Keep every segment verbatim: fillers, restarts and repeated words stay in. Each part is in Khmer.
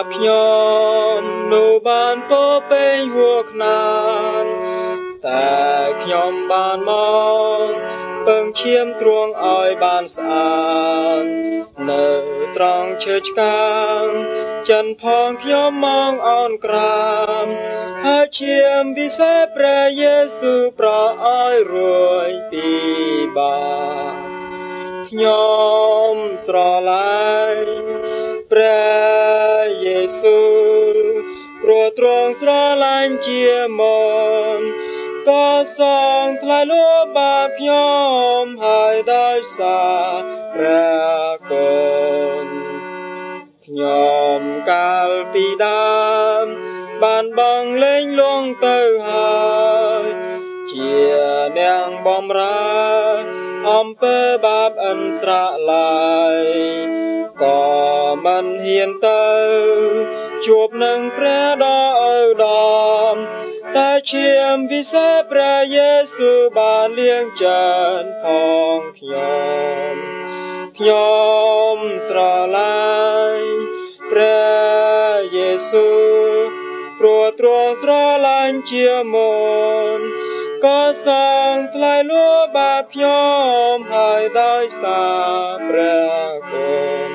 ខ្ញុំនៅបានពោពេញហួខ្នានតែខ្ញុំបានមកពឹងឈាមទ្រង់ឲ្យបានស្អាតនៅត្រង់ឈើឆ្កាងចិនផងខ្ញុំមកអនក្រាមហើយឈាមវិសេសព្រះយេស៊ូវប្រោសឲ្យរួយពីបាបខ្ញុំស្រឡាញ់ព្រះយេស៊ូវព្រោះទ្រង់ស្រឡាញ់ជាមុនក៏សងថ្លៃលួចបាបខ្ញុំហើយដោយសារព្រះគុណខ្ញុំកាលពីដើមបានបងលែងលងទៅហើយជានាងបំរើអំពើបាបអិនស្រឡាយក៏មិនហ៊ានទៅជួបនឹងព្រះដ៏ឪដំ តែឈាមវិសេសព្រះយេស៊ូវបានលាងចានផងខ្ញុំខ្ញុំស្រឡាញ់ព្រះយេស៊ូវព្រោះទ្រង់ស្រឡាញ់ជាមុនក៏សងថ្លៃលួចបាបខ្ញុំហើយដោយសារព្រះគុណ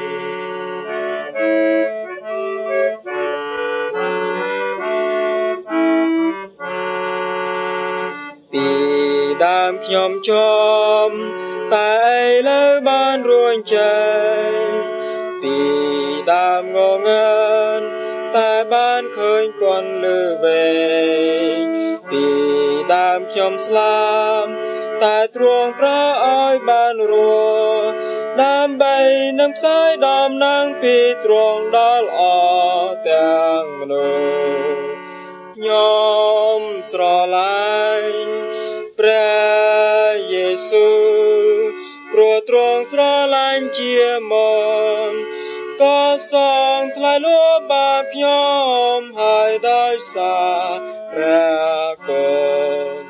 ពីដើមខ្ញុំជមតែឥឡូវបានរួញចេញពីដើមងងឹនតែបានឃើញពន់លឺវែងពីដើមខ្ញុំស្លាប់តែទ្រង់ប្រោសឲ្យបានរស់ដើម្បីនឹងផ្សាយដំណឹងពីទ្រង់ដល់អស់ទាំងមនុស្សខ្ញុំស្រឡាញ់ព្រះយេស៊ូវព្រោះទ្រង់ស្រឡាញ់ជាមុនក៏សងថ្លៃលួចបាបខ្ញុំហើយដោយសារព្រះគុណ